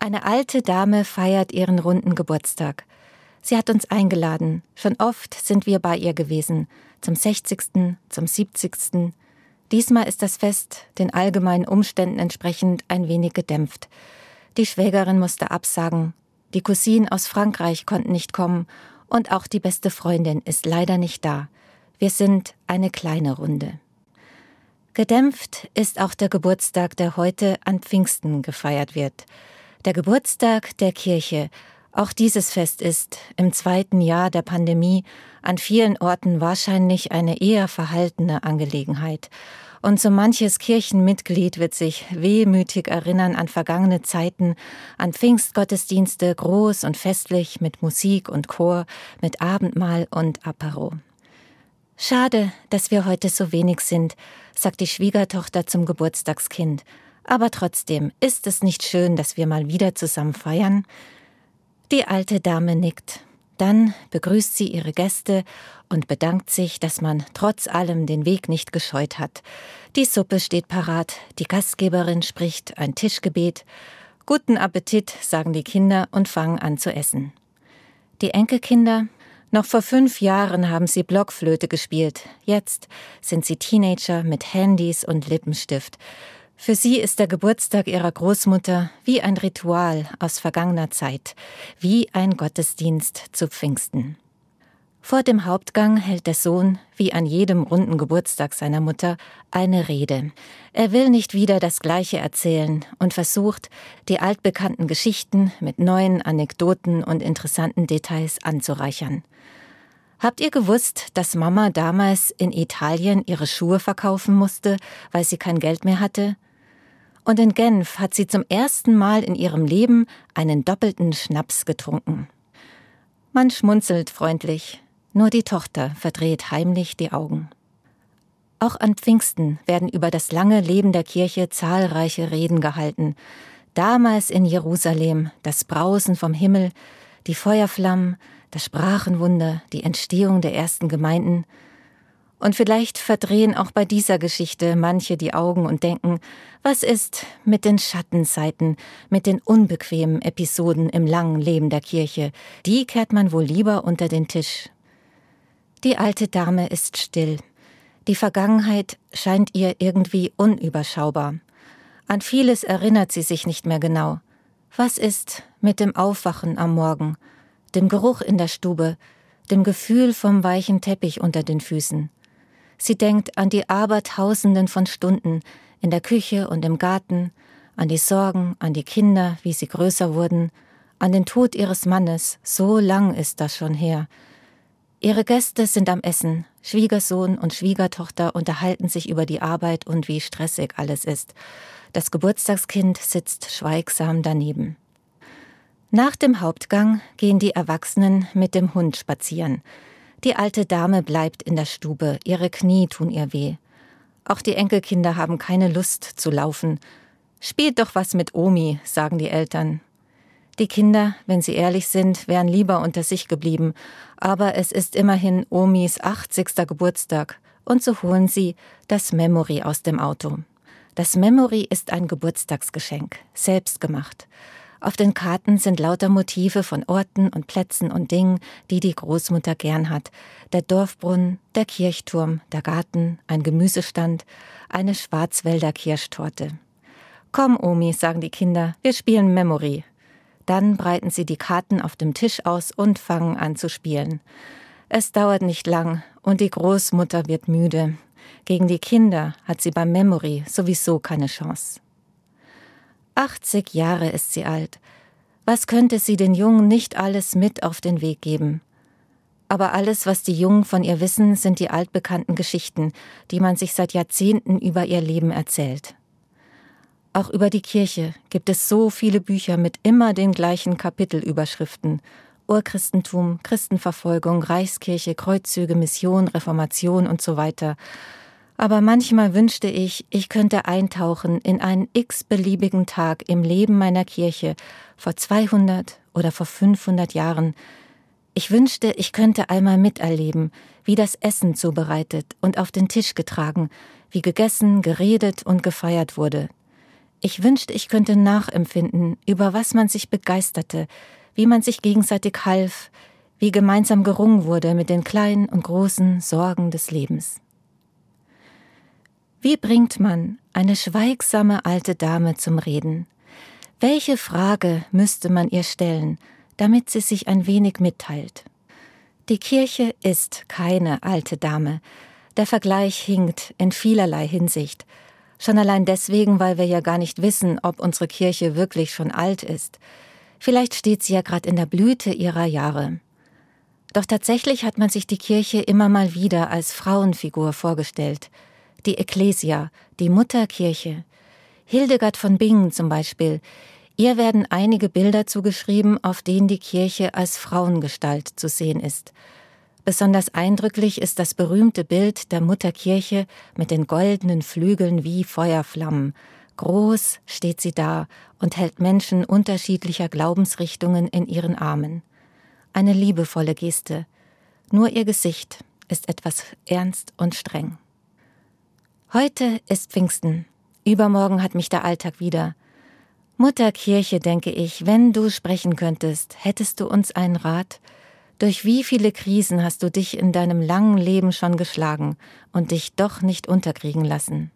Eine alte Dame feiert ihren runden Geburtstag. Sie hat uns eingeladen. Schon oft sind wir bei ihr gewesen. Zum 60., zum 70. Diesmal ist das Fest den allgemeinen Umständen entsprechend ein wenig gedämpft. Die Schwägerin musste absagen. Die Cousinen aus Frankreich konnten nicht kommen. Und auch die beste Freundin ist leider nicht da. Wir sind eine kleine Runde. Gedämpft ist auch der Geburtstag, der heute an Pfingsten gefeiert wird. Der Geburtstag der Kirche. Auch dieses Fest ist im 2. Jahr der Pandemie an vielen Orten wahrscheinlich eine eher verhaltene Angelegenheit. Und so manches Kirchenmitglied wird sich wehmütig erinnern an vergangene Zeiten, an Pfingstgottesdienste, groß und festlich, mit Musik und Chor, mit Abendmahl und Apero. Schade, dass wir heute so wenig sind, sagt die Schwiegertochter zum Geburtstagskind. Aber trotzdem ist es nicht schön, dass wir mal wieder zusammen feiern? Die alte Dame nickt. Dann begrüßt sie ihre Gäste und bedankt sich, dass man trotz allem den Weg nicht gescheut hat. Die Suppe steht parat, die Gastgeberin spricht ein Tischgebet. Guten Appetit, sagen die Kinder und fangen an zu essen. Die Enkelkinder? Noch vor 5 Jahren haben sie Blockflöte gespielt. Jetzt sind sie Teenager mit Handys und Lippenstift. Für sie ist der Geburtstag ihrer Großmutter wie ein Ritual aus vergangener Zeit, wie ein Gottesdienst zu Pfingsten. Vor dem Hauptgang hält der Sohn, wie an jedem runden Geburtstag seiner Mutter, eine Rede. Er will nicht wieder das Gleiche erzählen und versucht, die altbekannten Geschichten mit neuen Anekdoten und interessanten Details anzureichern. Habt ihr gewusst, dass Mama damals in Italien ihre Schuhe verkaufen musste, weil sie kein Geld mehr hatte? Und in Genf hat sie zum ersten Mal in ihrem Leben einen doppelten Schnaps getrunken. Man schmunzelt freundlich, nur die Tochter verdreht heimlich die Augen. Auch an Pfingsten werden über das lange Leben der Kirche zahlreiche Reden gehalten. Damals in Jerusalem das Brausen vom Himmel, die Feuerflammen, das Sprachenwunder, die Entstehung der ersten Gemeinden. Und vielleicht verdrehen auch bei dieser Geschichte manche die Augen und denken, was ist mit den Schattenseiten, mit den unbequemen Episoden im langen Leben der Kirche? Die kehrt man wohl lieber unter den Tisch. Die alte Dame ist still. Die Vergangenheit scheint ihr irgendwie unüberschaubar. An vieles erinnert sie sich nicht mehr genau. Was ist mit dem Aufwachen am Morgen, dem Geruch in der Stube, dem Gefühl vom weichen Teppich unter den Füßen? Sie denkt an die Abertausenden von Stunden in der Küche und im Garten, an die Sorgen, an die Kinder, wie sie größer wurden, an den Tod ihres Mannes, so lang ist das schon her. Ihre Gäste sind am Essen, Schwiegersohn und Schwiegertochter unterhalten sich über die Arbeit und wie stressig alles ist. Das Geburtstagskind sitzt schweigsam daneben. Nach dem Hauptgang gehen die Erwachsenen mit dem Hund spazieren. Die alte Dame bleibt in der Stube, ihre Knie tun ihr weh. Auch die Enkelkinder haben keine Lust zu laufen. »Spielt doch was mit Omi«, sagen die Eltern. Die Kinder, wenn sie ehrlich sind, wären lieber unter sich geblieben. Aber es ist immerhin Omis 80. Geburtstag und so holen sie das Memory aus dem Auto. Das Memory ist ein Geburtstagsgeschenk, selbst gemacht. Auf den Karten sind lauter Motive von Orten und Plätzen und Dingen, die die Großmutter gern hat. Der Dorfbrunnen, der Kirchturm, der Garten, ein Gemüsestand, eine Schwarzwälder Kirschtorte. »Komm, Omi«, sagen die Kinder, »wir spielen Memory.« Dann breiten sie die Karten auf dem Tisch aus und fangen an zu spielen. Es dauert nicht lang und die Großmutter wird müde. Gegen die Kinder hat sie beim Memory sowieso keine Chance. 80 Jahre ist sie alt. Was könnte sie den Jungen nicht alles mit auf den Weg geben? Aber alles, was die Jungen von ihr wissen, sind die altbekannten Geschichten, die man sich seit Jahrzehnten über ihr Leben erzählt. Auch über die Kirche gibt es so viele Bücher mit immer den gleichen Kapitelüberschriften. Urchristentum, Christenverfolgung, Reichskirche, Kreuzzüge, Mission, Reformation und so weiter. Aber manchmal wünschte ich, ich könnte eintauchen in einen x-beliebigen Tag im Leben meiner Kirche vor 200 oder vor 500 Jahren. Ich wünschte, ich könnte einmal miterleben, wie das Essen zubereitet und auf den Tisch getragen, wie gegessen, geredet und gefeiert wurde. Ich wünschte, ich könnte nachempfinden, über was man sich begeisterte, wie man sich gegenseitig half, wie gemeinsam gerungen wurde mit den kleinen und großen Sorgen des Lebens. Wie bringt man eine schweigsame alte Dame zum Reden? Welche Frage müsste man ihr stellen, damit sie sich ein wenig mitteilt? Die Kirche ist keine alte Dame. Der Vergleich hinkt in vielerlei Hinsicht. Schon allein deswegen, weil wir ja gar nicht wissen, ob unsere Kirche wirklich schon alt ist. Vielleicht steht sie ja gerade in der Blüte ihrer Jahre. Doch tatsächlich hat man sich die Kirche immer mal wieder als Frauenfigur vorgestellt. Die Ekklesia, die Mutterkirche. Hildegard von Bingen zum Beispiel. Ihr werden einige Bilder zugeschrieben, auf denen die Kirche als Frauengestalt zu sehen ist. Besonders eindrücklich ist das berühmte Bild der Mutterkirche mit den goldenen Flügeln wie Feuerflammen. Groß steht sie da und hält Menschen unterschiedlicher Glaubensrichtungen in ihren Armen. Eine liebevolle Geste. Nur ihr Gesicht ist etwas ernst und streng. Heute ist Pfingsten. Übermorgen hat mich der Alltag wieder. Mutterkirche, denke ich, wenn du sprechen könntest, hättest du uns einen Rat? Durch wie viele Krisen hast du dich in deinem langen Leben schon geschlagen und dich doch nicht unterkriegen lassen?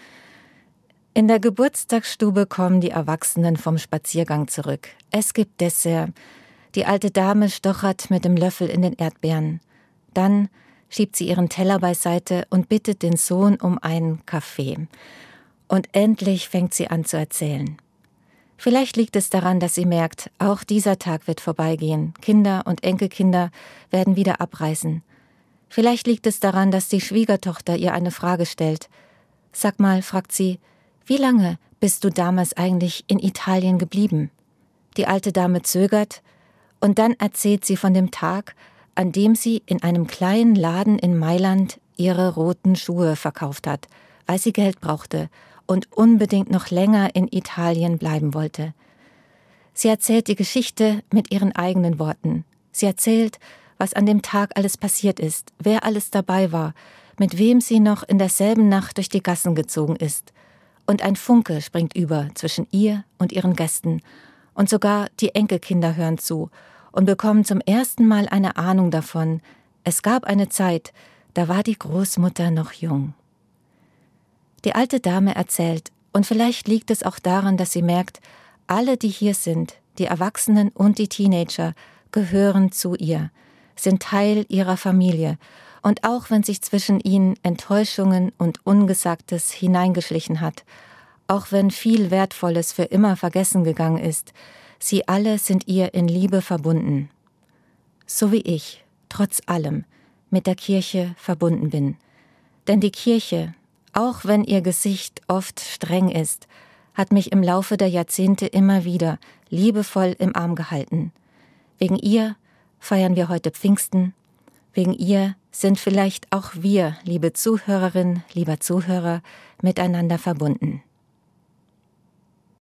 In der Geburtstagsstube kommen die Erwachsenen vom Spaziergang zurück. Es gibt Dessert. Die alte Dame stochert mit dem Löffel in den Erdbeeren. Dann schiebt sie ihren Teller beiseite und bittet den Sohn um einen Kaffee. Und endlich fängt sie an zu erzählen. Vielleicht liegt es daran, dass sie merkt, auch dieser Tag wird vorbeigehen. Kinder und Enkelkinder werden wieder abreisen. Vielleicht liegt es daran, dass die Schwiegertochter ihr eine Frage stellt. Sag mal, fragt sie, wie lange bist du damals eigentlich in Italien geblieben? Die alte Dame zögert und dann erzählt sie von dem Tag, an dem sie in einem kleinen Laden in Mailand ihre roten Schuhe verkauft hat, weil sie Geld brauchte und unbedingt noch länger in Italien bleiben wollte. Sie erzählt die Geschichte mit ihren eigenen Worten. Sie erzählt, was an dem Tag alles passiert ist, wer alles dabei war, mit wem sie noch in derselben Nacht durch die Gassen gezogen ist. Und ein Funke springt über zwischen ihr und ihren Gästen. Und sogar die Enkelkinder hören zu und bekommen zum ersten Mal eine Ahnung davon. Es gab eine Zeit, da war die Großmutter noch jung. Die alte Dame erzählt, und vielleicht liegt es auch daran, dass sie merkt, alle, die hier sind, die Erwachsenen und die Teenager, gehören zu ihr, sind Teil ihrer Familie. Und auch wenn sich zwischen ihnen Enttäuschungen und Ungesagtes hineingeschlichen hat, auch wenn viel Wertvolles für immer vergessen gegangen ist, sie alle sind ihr in Liebe verbunden. So wie ich, trotz allem, mit der Kirche verbunden bin. Denn die Kirche, auch wenn ihr Gesicht oft streng ist, hat mich im Laufe der Jahrzehnte immer wieder liebevoll im Arm gehalten. Wegen ihr feiern wir heute Pfingsten. Wegen ihr sind vielleicht auch wir, liebe Zuhörerin, lieber Zuhörer, miteinander verbunden.